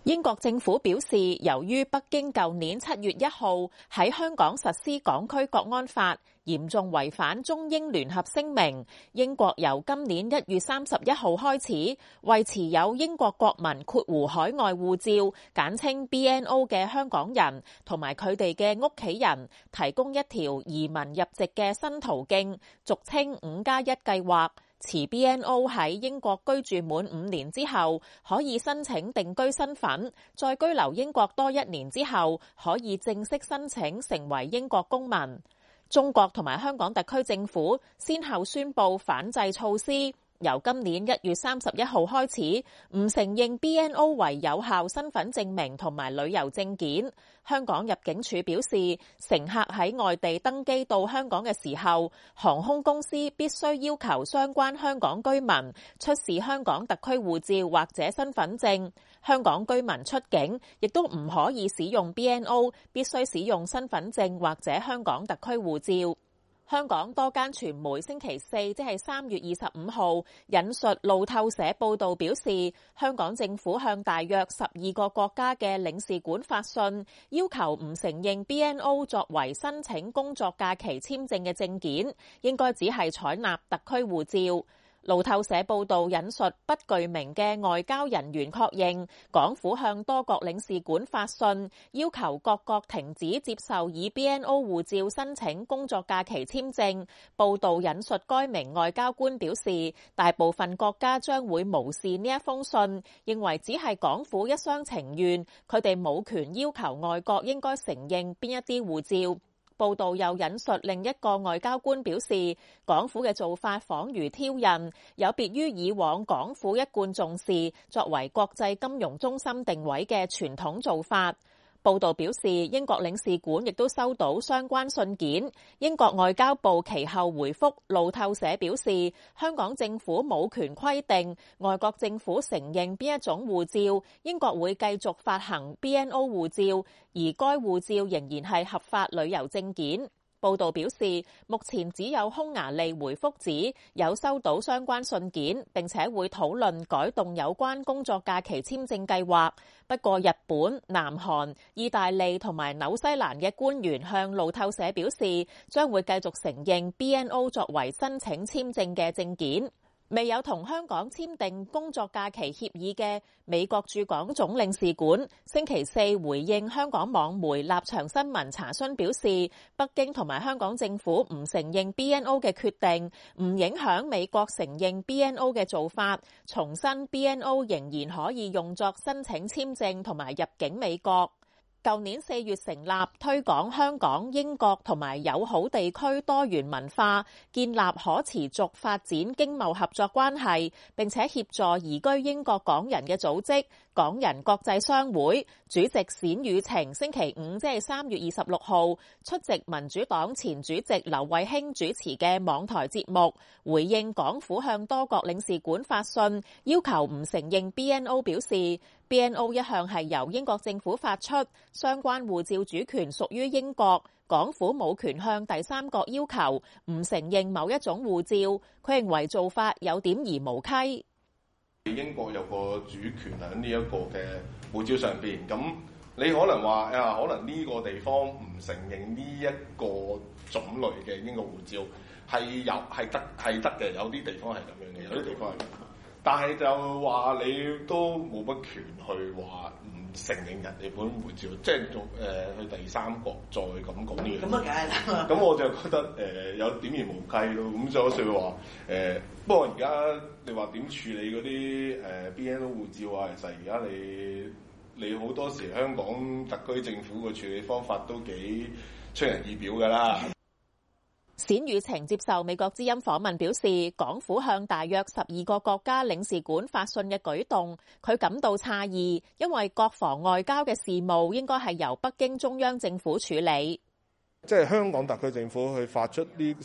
英國政府表示，由於北京舊年7月1號喺香港實施港區國安法，嚴重違反中英聯合聲明，英國由今年1月31號開始，為持有英國國民括弧海外護照簡稱 BNO 嘅香港人同埋佢哋嘅屋企人提供一條移民入籍嘅新途徑，俗稱5+1計劃。持 BNO 喺英國居住滿5年之後，可以申請定居身份，再居留英國多1年之後，可以正式申請成為英國公民。中國同埋香港特區政府先後宣布反制措施，由今年1月31號開始，唔承認 BNO 為有效身份證明同埋旅遊證件。香港入境處表示，乘客喺外地登機到香港嘅時候，航空公司必須要求相關香港居民出示香港特區護照或者身份證。香港居民出境亦都唔可以使用 BNO， 必須使用身份證或者香港特區護照。香港多間傳媒星期四，即係3月25號，引述路透社報導表示，香港政府向大約12個國家嘅領事館發信，要求唔承認 BNO 作為申請工作假期簽證嘅證件，應該只係採納特區護照。路透社報導引述不具名嘅外交人員確認，港府向多國領事館發信，要求各國停止接受以 BNO 護照申請工作假期簽證。報導引述該名外交官表示，大部分國家將會無視呢一封信，認為只係港府一廂情願，佢哋冇權要求外國應該承認邊一啲護照。報道又引述另一個外交官表示，港府嘅做法仿如挑釁，有別於以往港府一貫重視作為國際金融中心定位嘅傳統做法。報道表示，英國領事館亦都收到相關信件。英國外交部其後回覆路透社表示，香港政府冇權規定外國政府承認邊一種護照，英國會繼續發行 BNO 護照，而該護照仍然係合法旅遊證件。報道表示，目前只有匈牙利回覆指有收到相關信件，並且會討論改動有關工作假期簽證計劃。不過日本、南韓、意大利同埋紐西蘭嘅官員向路透社表示，將會繼續承認 BNO 作為申請簽證嘅證件。未有同香港簽訂工作假期協議嘅美國駐港總領事館星期四回應香港網媒立場新聞查詢表示，北京同埋香港政府唔承認 BNO 嘅決定，唔影響美國承認 BNO 嘅做法，重申 BNO 仍然可以用作申請簽證同埋入境美國。舊年4月成立，推廣香港、英國同埋友好地區多元文化，建立可持續發展經貿合作關係，並且協助移居英國港人嘅組織港人國際商會主席冼宇晴星期五，即係3月26號出席民主黨前主席劉慧卿主持嘅網台節目，回應港府向多國領事館發信，要求唔承認 BNO， 表示BNO 一向係由英國政府發出，相關護照主權屬於英國，港府冇權向第三國要求唔承認某一種護照。佢認為做法有點兒無稽。 英國有個主權喺呢一個嘅護照上邊，咁你可能話可能呢個地方唔承認呢一個種類嘅英國護照係得嘅，有啲地方係咁樣嘅，有啲地方係咁。但係就話你都冇乜權去話唔承認人哋本護照，即係去第三國再咁講呢樣。咁啊，梗係啦。咁我就覺得有點而無稽咯。咁所以話不過而家你話點處理嗰啲BNO 護照啊？其實而家你好多時香港特區政府嘅處理方法都幾出人意表㗎啦。 冼宇晴接受美國之音訪問表示，港府向大約12個國家領事館發信嘅舉動，佢感到詫異，因為國防外交嘅事務應該係由北京中央政府處理。 即係香港特區政府去發出呢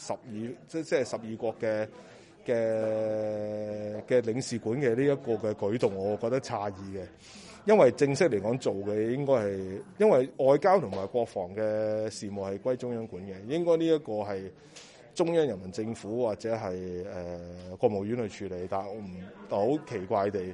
12國嘅領事館嘅呢一個嘅舉動，我覺得詫異嘅。因為正式嚟講做嘅應該係，因為外交同埋國防嘅事務係歸中央管嘅，應該呢一個係中央人民政府或者係國務院去處理。但係我好奇怪地，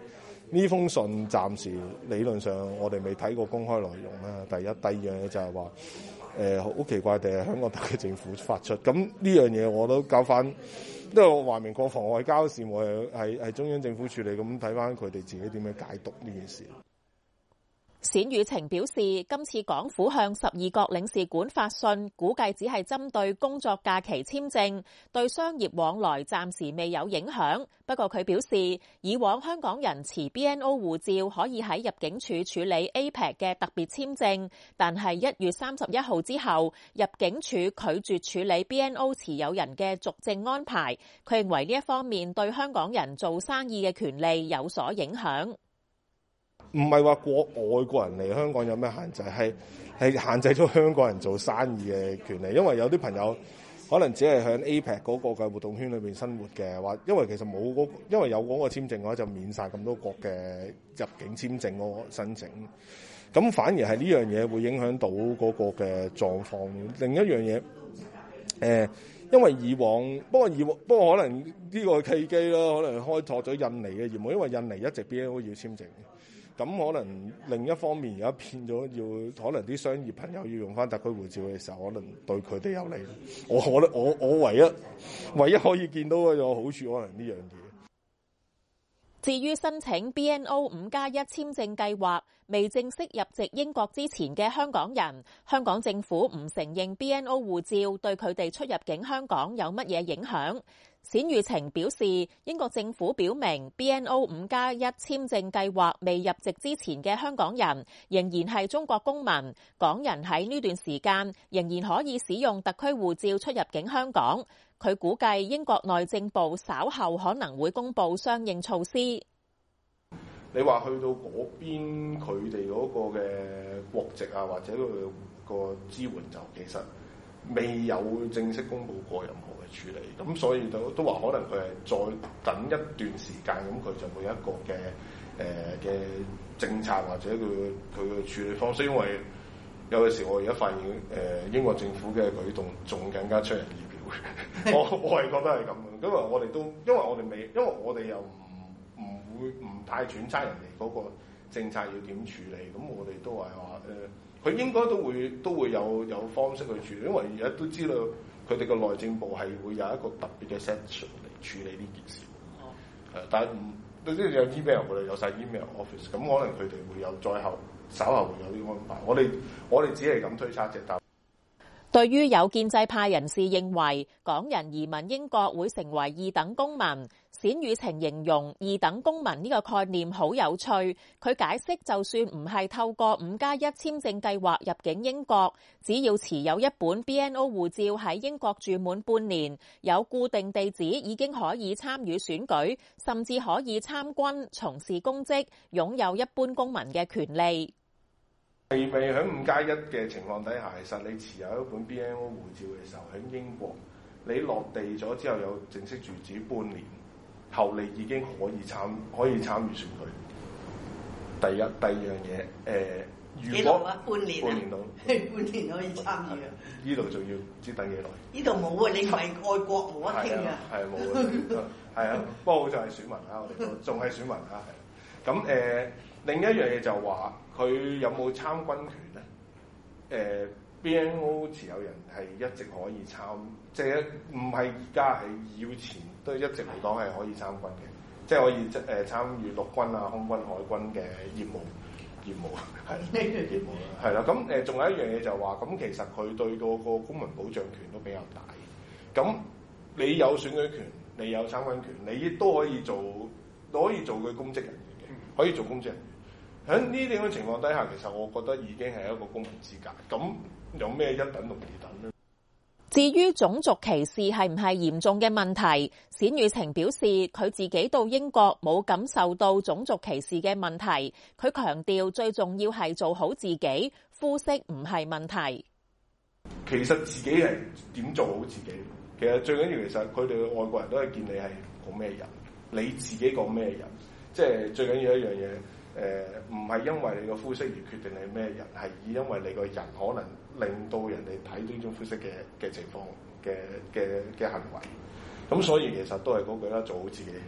呢封信暫時理論上我哋未睇過公開內容啦。第一，第二樣嘢就係話好奇怪地係香港特區政府發出，咁呢樣嘢我都交翻，因為我話明國防外交事務係中央政府處理，咁睇翻佢哋自己點樣解讀呢件事。 冼宇晴表示，今次港府向12國領事館發信，估計只係針對工作假期簽證，對商業往來暫時未有影響。不過佢表示，以往香港人持 BNO 護照可以喺入境處處理 APEC 嘅特別簽證，但係1月31號之後，入境處拒絕處理 BNO 持有人嘅續證安排。佢認為呢一方面對香港人做生意嘅權利有所影響。 唔係話外國人嚟香港有咩限制，係限制咗香港人做生意嘅權利。因為有啲朋友可能只係喺 APEC 嗰個嘅活動圈裏邊生活嘅，話因為其實因為有嗰個簽證嘅話，就免晒咁多國嘅入境簽證嗰個申請。咁反而係呢樣嘢會影響到嗰個嘅狀況。另一樣嘢，因為以往不過可能呢個契機啦，可能開拓咗印尼嘅業務，因為印尼一直 BNO 要簽證。咁可能另一方面而家變咗可能啲商業朋友要用翻特區護照嘅時候，可能對佢哋有利。我唯一可以見到嘅好處，可能呢樣嘢。 至於申請 BNO 5+1簽證計劃未正式入籍英國之前嘅香港人，香港政府唔承認 BNO 護照對佢哋出入境香港有乜嘢影響。冼宇晴表示，英國政府表明 BNO 5+1簽證計劃未入籍之前嘅香港人仍然係中國公民，港人喺呢段時間仍然可以使用特區護照出入境香港。佢估計英國內政部稍後可能會公布相應措施。 你話去到嗰邊佢哋嗰個嘅國籍啊，或者佢個支援就其實未有正式公布過任何嘅處理，咁所以都話可能佢係再等一段時間，咁佢就會有一個嘅政策或者佢嘅處理方式。因為有嘅時我而家發現英國政府嘅舉動仲更加出人意表。我係覺得係咁嘅，因為我哋又唔太揣測人哋嗰個政策要點處理，咁我哋都係話佢應該都會有方式去處理，因為而家都知道佢哋個內政部係會有一個特別嘅 section 嚟處理呢件事。但係都有 email 佢哋有晒 email office，咁可能佢哋會有稍後會有啲安排。我哋只係咁推測啫。 對於有建制派人士認為港人移民英國會成為二等公民，冼宇晴形容二等公民呢個概念好有趣。佢解釋，就算唔係透過5+1簽證計劃入境英國，只要持有一本 BNO 護照喺英國住滿半年，有固定地址已經可以參與選舉，甚至可以參軍、從事公職，擁有一般公民嘅權利。 未喺5+1嘅情況底下，其實你持有一本 BNO 護照嘅時候，喺英國你落地咗之後有正式住址半年後，你已經可以參與選舉。第二樣嘢，如果半年到， 半年可以參與啊！ 呢度仲要唔知等幾耐？ 呢度冇啊！你唔係愛國冇得傾啊！ 係冇啊！係啊，不過就係選民啦，我哋仲係選民啦，係。咁另一樣嘢就話佢有冇參軍權咧？BNO 持有人係一直可以參，即係唔係而家係以前都一直嚟講係可以參軍嘅，即係可以參與陸軍啊、空軍、海軍嘅業務係業務啦，係啦。咁仲有一樣嘢就話，咁其實佢對個公民保障權都比較大。咁你有選舉權，你有參軍權，你亦都可以做佢公職人員嘅，可以做公職人員。喺呢啲咁嘅情況底下，其實我覺得已經係一個公民資格。咁有咩一等同二等呢？ 至於種族歧視係唔係嚴重嘅問題，冼宇晴表示佢自己到英國冇感受到種族歧視嘅問題。佢強調最重要係做好自己，膚色唔係問題。 其實自己係點做好自己？其實最緊要，其實佢哋外國人都係見你係個咩人，你自己個咩人，即係最緊要一樣嘢。唔係因為你個膚色而決定你咩人，係因為你個人可能令到人哋睇到呢種膚色嘅情況嘅行為。咁所以其實都係嗰句啦，做好自己，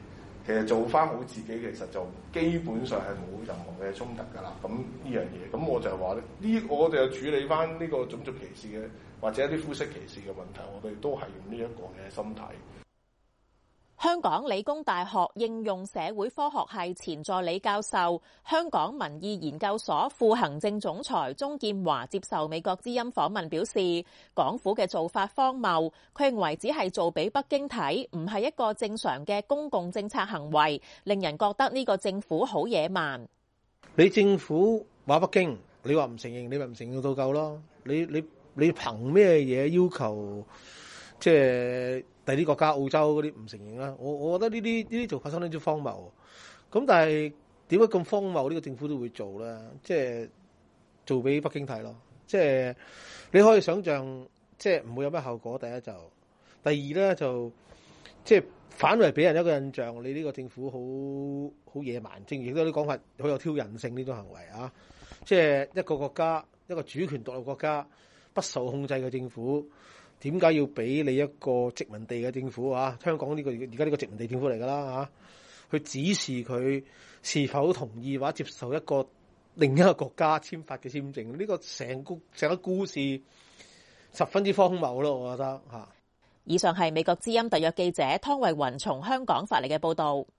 其實做翻好自己，其實就基本上係冇任何嘅衝突㗎啦。咁呢樣嘢，咁我就係話咧，我哋就處理翻呢個種族歧視嘅或者一啲膚色歧視嘅問題，我哋都係用呢一個嘅心態。 香港理工大學應用社會科學系前助理教授、香港民意研究所副行政總裁鍾劍華接受美國之音訪問表示，港府嘅做法荒謬，佢認為只係做俾北京睇，唔係一個正常嘅公共政策行為，令人覺得呢個政府好野蠻。 你政府話北京，你話唔承認，你咪唔承認到夠咯？你憑咩嘢要求即係第啲國家澳洲嗰啲唔承認啦？我覺得呢啲做法相當之荒謬。咁但係點解咁荒謬？呢個政府都會做咧？即係做俾北京睇咯。即係你可以想象，即係唔會有咩後果。第一就，第二咧就即係反為俾人一個印象，你呢個政府好野蠻，正如亦都有啲講法，好有挑釁性呢種行為啊！即係一個國家，一個主權獨立國家，不受控制嘅政府。點解要俾你一個殖民地嘅政府啊？香港呢個而家呢個殖民地政府嚟㗎啦嚇，去指示佢是否同意或者接受另一個國家簽發嘅簽證？呢個成個故事十分之荒謬咯，我覺得嚇。 以上係美國之音特約記者湯慧雲從香港發嚟嘅報導。